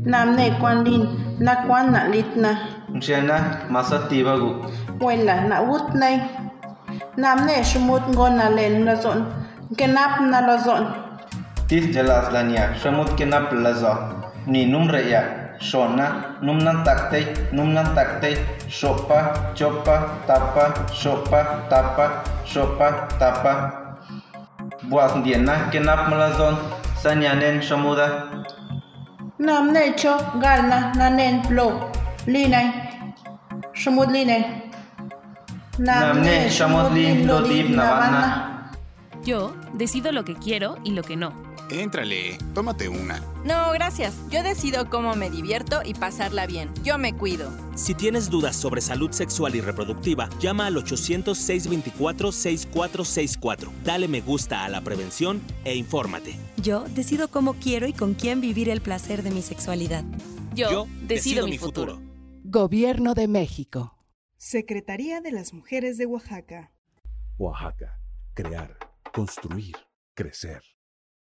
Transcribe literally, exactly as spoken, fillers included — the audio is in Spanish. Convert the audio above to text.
Namne Kwanlin, na Kwan na litna. Jena masatibagu. Wela na wutnay. Namne shumut ngon na len lazon. Kenap na lazon. Tis jelas lania, shamut kenap lazo. Ni numre ya, shona, numnan taktei, numnan taktei, shopa, chopa, tapa, shopa, tapa, shopa, tapa. Buas ndiena kenap malazon, sanyanen shamuda. Namne cho galna nanen plo. Linay. Shumut linay. Namne shamut lin lo dib navana. Yo decido lo que quiero y lo que no. Éntrale, tómate una. No, gracias. Yo decido cómo me divierto y pasarla bien. Yo me cuido. Si tienes dudas sobre salud sexual y reproductiva, llama al ochocientos, seiscientos veinticuatro, sesenta y cuatro sesenta y cuatro. Dale me gusta a la prevención e infórmate. Yo decido cómo quiero y con quién vivir el placer de mi sexualidad. Yo, Yo decido, decido mi mi futuro. futuro. Gobierno de México. Secretaría de las Mujeres de Oaxaca. Oaxaca. Crear, construir, crecer.